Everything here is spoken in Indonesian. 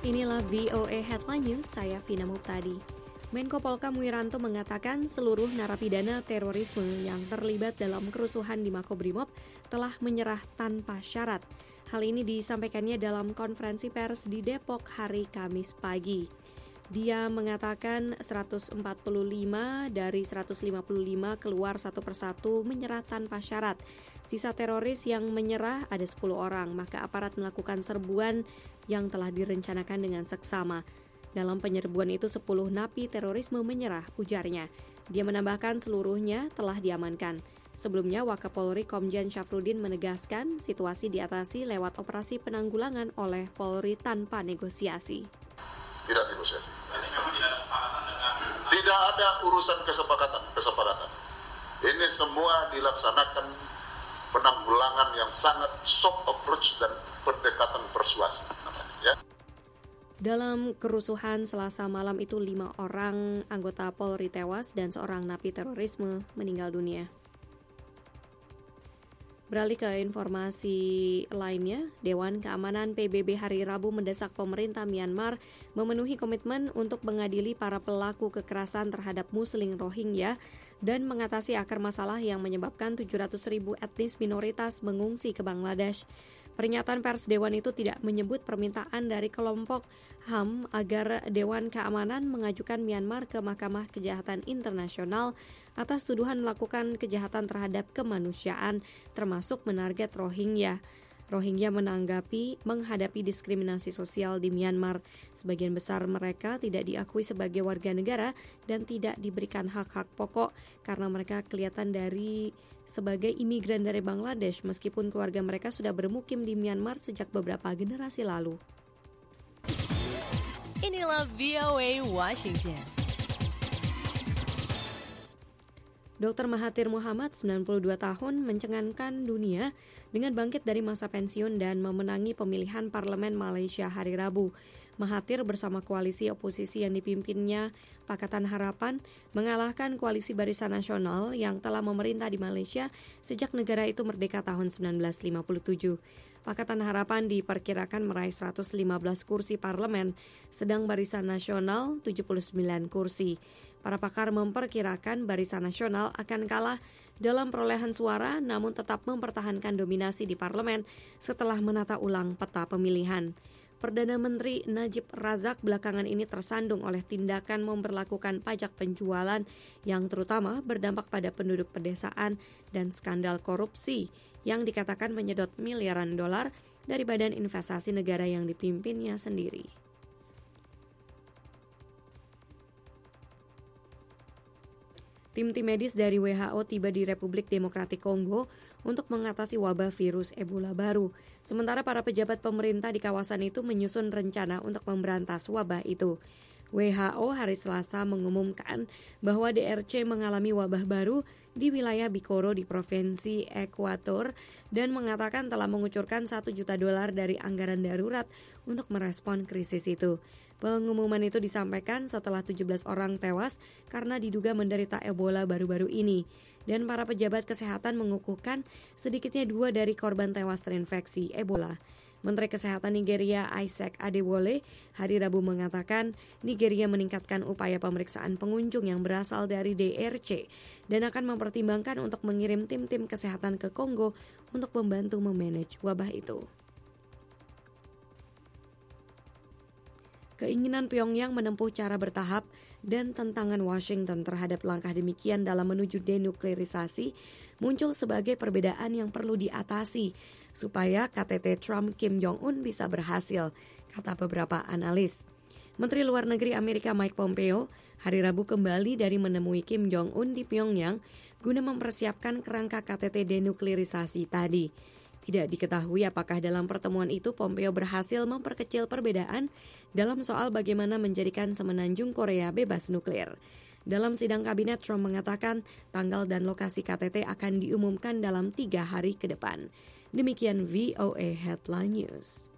Inilah VOA Headline News, saya Vina Muptadi. Menko Polkam Wiranto mengatakan seluruh narapidana terorisme yang terlibat dalam kerusuhan di Makobrimob telah menyerah tanpa syarat. Hal ini disampaikannya dalam konferensi pers di Depok hari Kamis pagi. Dia mengatakan 145 dari 155 keluar satu persatu menyerah tanpa syarat. Sisa teroris yang menyerah ada 10 orang, maka aparat melakukan serbuan yang telah direncanakan dengan seksama. Dalam penyerbuan itu 10 napi terorisme menyerah, ujarnya. Dia menambahkan seluruhnya telah diamankan. Sebelumnya, Wakapolri Komjen Syafruddin menegaskan situasi diatasi lewat operasi penanggulangan oleh Polri tanpa negosiasi. Tidak negosiasi. Tidak ada urusan kesepakatan. Ini semua dilaksanakan penanggulangan yang sangat soft approach dan pendekatan persuasi. Ya. Dalam kerusuhan Selasa malam itu 5 orang anggota Polri tewas dan seorang napi terorisme meninggal dunia. Beralih ke informasi lainnya, Dewan Keamanan PBB hari Rabu mendesak pemerintah Myanmar memenuhi komitmen untuk mengadili para pelaku kekerasan terhadap Muslim Rohingya dan mengatasi akar masalah yang menyebabkan 700.000 etnis minoritas mengungsi ke Bangladesh. Pernyataan pers Dewan itu tidak menyebut permintaan dari kelompok HAM agar Dewan Keamanan mengajukan Myanmar ke Mahkamah Kejahatan Internasional atas tuduhan melakukan kejahatan terhadap kemanusiaan, termasuk menarget Rohingya. Rohingya menghadapi diskriminasi sosial di Myanmar. Sebagian besar mereka tidak diakui sebagai warga negara dan tidak diberikan hak-hak pokok karena mereka kelihatan sebagai imigran dari Bangladesh meskipun keluarga mereka sudah bermukim di Myanmar sejak beberapa generasi lalu. Inilah VOA Washington. Dr. Mahathir Mohamad, 92 tahun, mencengangkan dunia dengan bangkit dari masa pensiun dan memenangi pemilihan parlemen Malaysia hari Rabu. Mahathir bersama koalisi oposisi yang dipimpinnya, Pakatan Harapan, mengalahkan koalisi Barisan Nasional yang telah memerintah di Malaysia sejak negara itu merdeka tahun 1957. Pakatan Harapan diperkirakan meraih 115 kursi parlemen, sedang Barisan Nasional 79 kursi. Para pakar memperkirakan Barisan Nasional akan kalah dalam perolehan suara namun tetap mempertahankan dominasi di parlemen setelah menata ulang peta pemilihan. Perdana Menteri Najib Razak belakangan ini tersandung oleh tindakan memberlakukan pajak penjualan yang terutama berdampak pada penduduk pedesaan dan skandal korupsi yang dikatakan menyedot miliaran dolar dari badan investasi negara yang dipimpinnya sendiri. Tim medis dari WHO tiba di Republik Demokratik Kongo untuk mengatasi wabah virus Ebola baru. Sementara para pejabat pemerintah di kawasan itu menyusun rencana untuk memberantas wabah itu. WHO hari Selasa mengumumkan bahwa DRC mengalami wabah baru di wilayah Bikoro di Provinsi Ekuator dan mengatakan telah mengucurkan $1 juta dari anggaran darurat untuk merespon krisis itu. Pengumuman itu disampaikan setelah 17 orang tewas karena diduga menderita Ebola baru-baru ini. Dan para pejabat kesehatan mengukuhkan sedikitnya 2 dari korban tewas terinfeksi Ebola. Menteri Kesehatan Nigeria Isaac Adewole hari Rabu mengatakan Nigeria meningkatkan upaya pemeriksaan pengunjung yang berasal dari DRC dan akan mempertimbangkan untuk mengirim tim-tim kesehatan ke Kongo untuk membantu memanage wabah itu. Keinginan Pyongyang menempuh cara bertahap dan tantangan Washington terhadap langkah demikian dalam menuju denuklerisasi muncul sebagai perbedaan yang perlu diatasi supaya KTT Trump Kim Jong-un bisa berhasil, kata beberapa analis. Menteri Luar Negeri Amerika Mike Pompeo hari Rabu kembali dari menemui Kim Jong-un di Pyongyang guna mempersiapkan kerangka KTT denuklerisasi tadi. Tidak diketahui apakah dalam pertemuan itu Pompeo berhasil memperkecil perbedaan dalam soal bagaimana menjadikan semenanjung Korea bebas nuklir. Dalam sidang kabinet, Trump mengatakan tanggal dan lokasi KTT akan diumumkan dalam 3 hari ke depan. Demikian VOA Headline News.